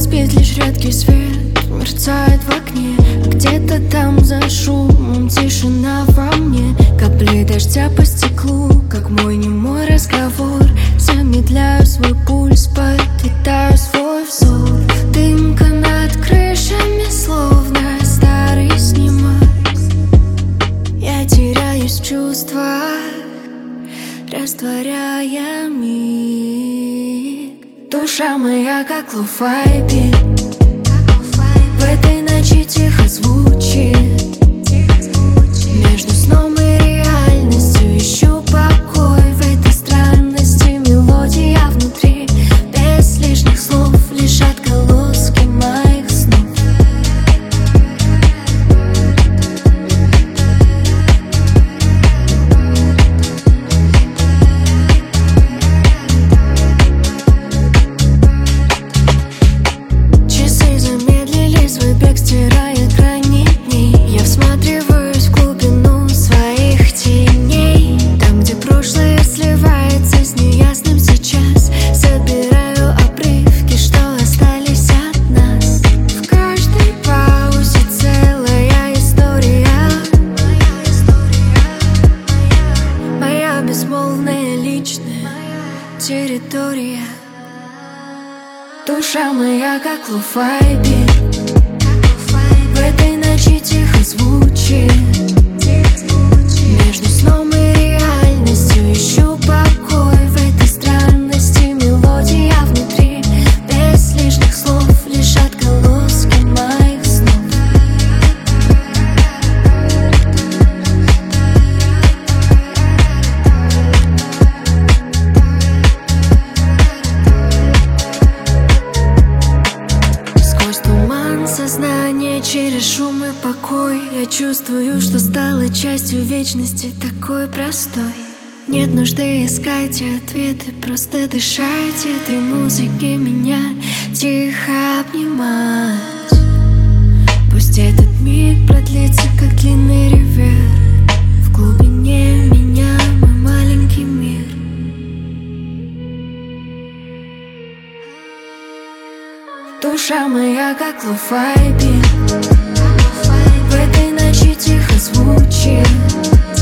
Спит лишь редкий свет, мерцает в окне. Где-то там за шумом тишина во мне. Капли дождя по стеклу, как мой немой разговор. Замедляю свой пульс, подпитаю свой взор. Дымка над крышами, словно старый снимок. Я теряюсь в чувствах, растворяя миг. Душа моя как ло-фай бит, в этой ночи тихо звучит. Между сном и реальностью ищу покой. В этой странности мелодия внутри. Без лишних слов лишь отголоски моих снов. Часы замедлили свой бег, стирая грани дней. Я всматриваюсь в глубину своих теней. Там, где прошлое сливается с неясным сейчас. Собираю обрывки, что остались от нас. В каждой паузе целая история. Моя безмолвная личная территория. Душа моя как ло-фай бит, в этой ночи тихо звучит. Между сном и реальностью ищу покой. В этой странности мелодия внутри. Без лишних слов лишь отголоски моих снов. Сквозь туман сознания, через шум и покой. Я чувствую, что стала частью вечности, такой простой. Нет нужды искать ответы, просто дышать этой музыке, меня тихо обнимать. Пусть этот миг продлится, как длинный ревер. В глубине меня мой маленький мир. Душа моя как ло-фай бит, в этой ночи тихо звучит.